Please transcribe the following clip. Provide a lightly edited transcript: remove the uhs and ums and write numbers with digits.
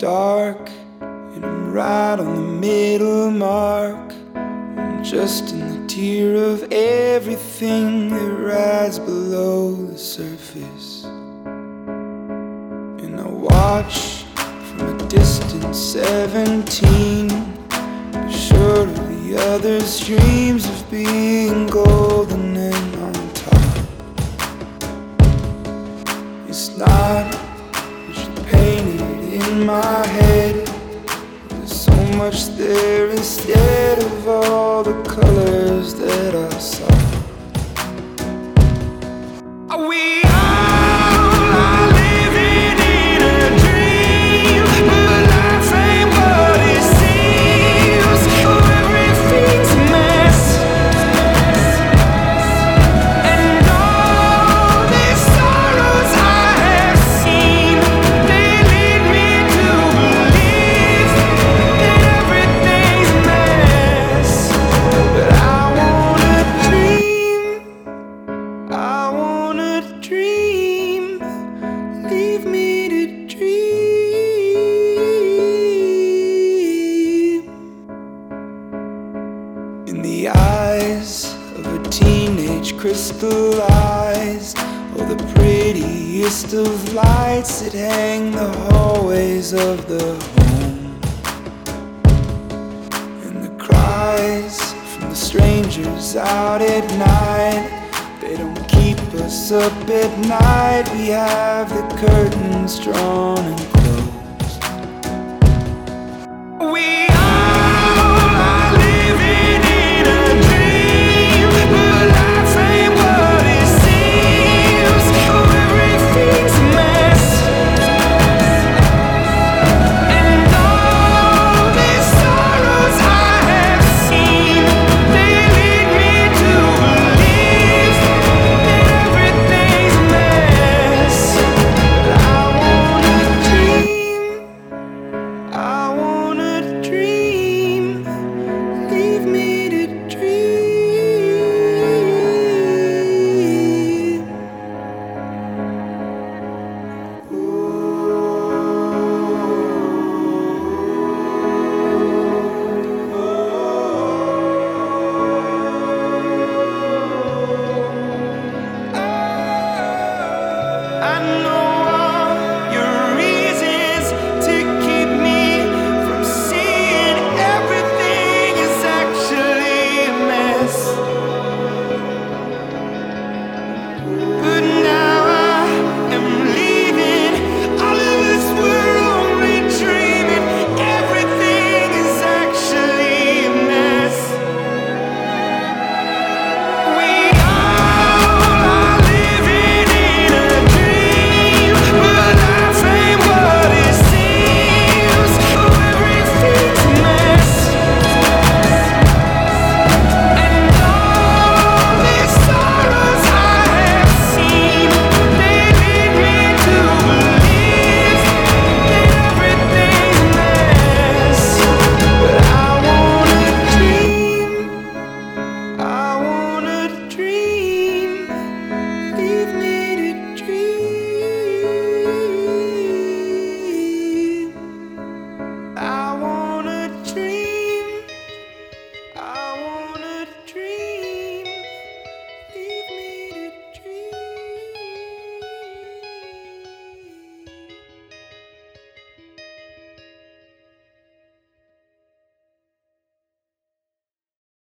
dark, and I'm right on the middle mark. I'm just in the tier of everything that rides below the surface. And I watch from a distant 17, be sure of the others' dreams of being golden and on top. It's not what you painted in my head. There's so much there instead of all the colors that I saw. We all are living in a dream, but life ain't what it seems. Oh, everything's a mess, and all these sorrows I have seen, they lead me to believe that everything's a mess. But I wanna dream, I wanna dream, leave me to dream. In the eyes of a teenage crystallized, oh, the prettiest of lights that hang the hallways of the home. And the cries from the strangers out at night, they don't keep us up at night. We have the curtains drawn and